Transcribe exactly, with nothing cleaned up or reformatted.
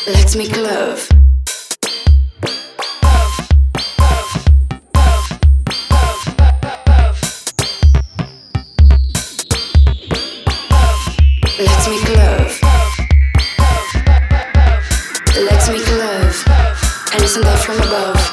Let's make love. Let's make love. Let's make love. And listen that from above.